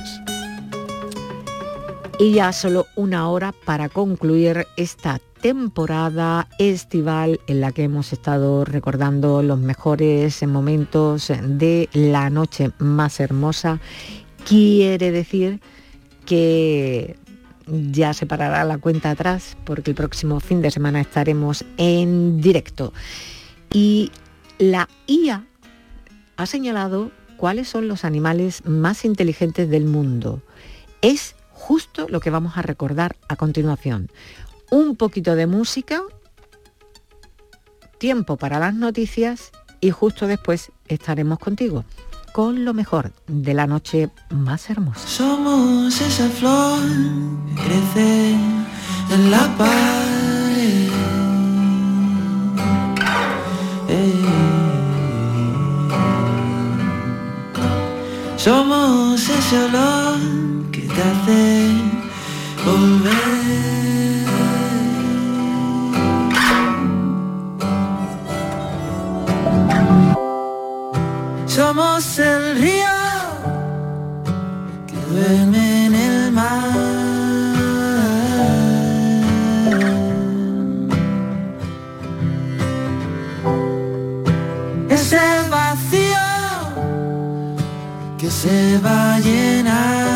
Y ya solo una hora para concluir esta temporada estival en la que hemos estado recordando los mejores momentos de la noche más hermosa. Quiere decir que ya se parará la cuenta atrás, porque el próximo fin de semana estaremos en directo. Y la I A ha señalado cuáles son los animales más inteligentes del mundo. Es justo lo que vamos a recordar a continuación. Un poquito de música, tiempo para las noticias y justo después estaremos contigo con lo mejor de la noche más hermosa. Somos esa flor que crece en la pared. Eh. Somos ese olor que te hace volver. Somos el río que duerme en el mar. Ese vacío que se va a llenar.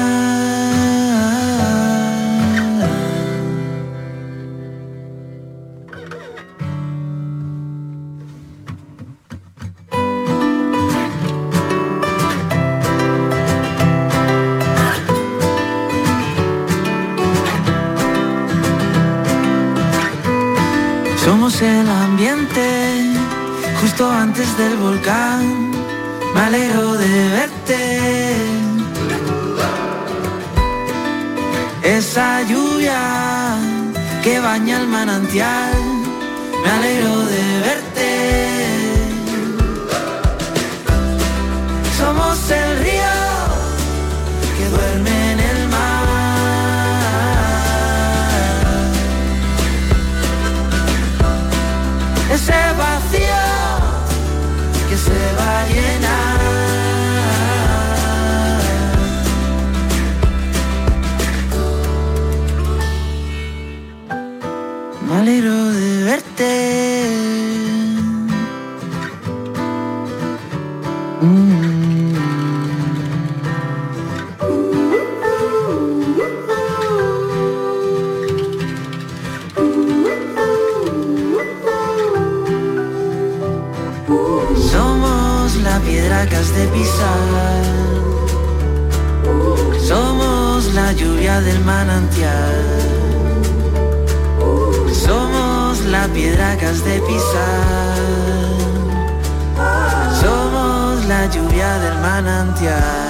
Somos el ambiente justo antes del volcán. Me alegro de verte. Esa lluvia que baña el manantial. Me alegro de verte. Somos el río que duerme en el mar. Ese vacío que se va a llenar. Somos la piedra que has de pisar, somos la lluvia del manantial, somos la piedra que has de pisar, somos la lluvia del manantial.